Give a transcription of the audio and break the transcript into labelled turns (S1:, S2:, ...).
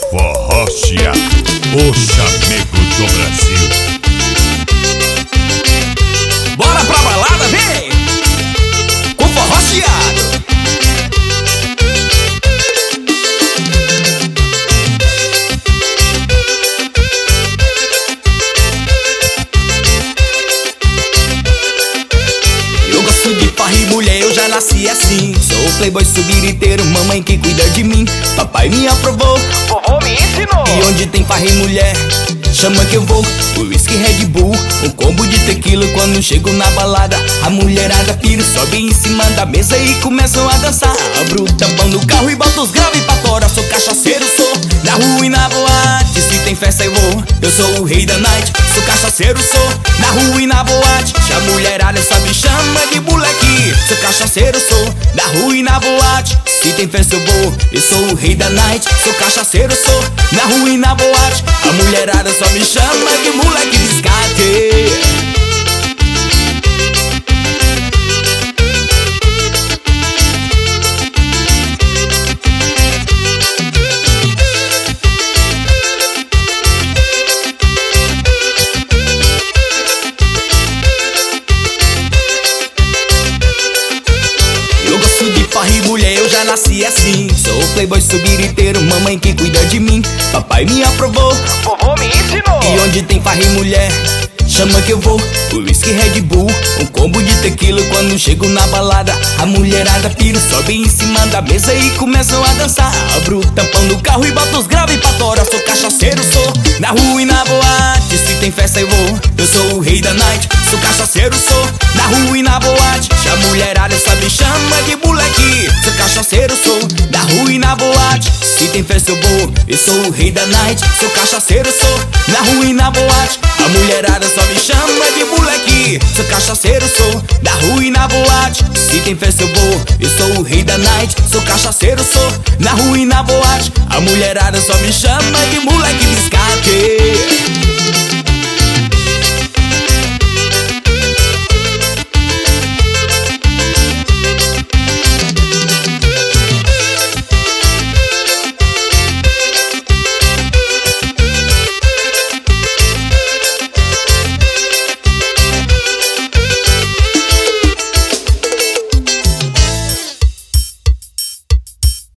S1: Forró Chiado, o chamego do Brasil.
S2: Bora pra balada, vem! Com Forró Chiado. Eu gosto de farra e mulher, eu já nasci assim. Sou playboy subiriteiro, mamãe que cuida de mim. Papai me aprovou,
S3: Vovô me ensinou.
S2: e onde tem farra e mulher, chama que eu vou. O whisky Red Bull, um combo de tequila. Quando chego na balada, a mulherada pira, sobe em cima da mesa e começam a dançar. Abro o tampão do carro e boto os graves pra fora. Sou cachaceiro, sou na rua e na boate. Se tem festa eu vou, eu sou o rei da night. Sou cachaceiro, sou na rua e na boate. Se a mulherada só me chama de moleque. Sou cachaceiro, sou na rua e na boate. Se tem festa eu vou, eu sou o rei da night. Sou cachaceiro, sou na rua e na boate. A mulherada só me chama de moleque descarte. Eu gosto de farra e mulher, eu já nasci assim. Sou playboy subiriteiro, mamãe que cuida de mim. Papai me aprovou,
S3: Vovô me ensinou.
S2: e onde tem farra e mulher, chama que eu vou. O whisky Red Bull, um combo de tequila. Quando chego na balada, a mulherada pira, sobe em cima da mesa e começam a dançar. Abro o tampão do carro e boto os graves pra fora. Sou cachaceiro, sou na rua e na boate. Se tem festa eu vou, eu sou o rei da night. Sou cachaceiro, sou na rua e na boate. Se a mulherada só me chama de moleque. Sou cachaceiro, sou na rua e na boate. Se tem festa eu vou, eu sou o rei da night. Sou cachaceiro, sou na rua e na boate. A mulherada só me chama de moleque. Sou cachaceiro, sou da rua e na boate. Se tem festa eu vou, eu sou o rei da night. Sou cachaceiro, sou na rua e na boate. A mulherada só me chama de moleque descarte.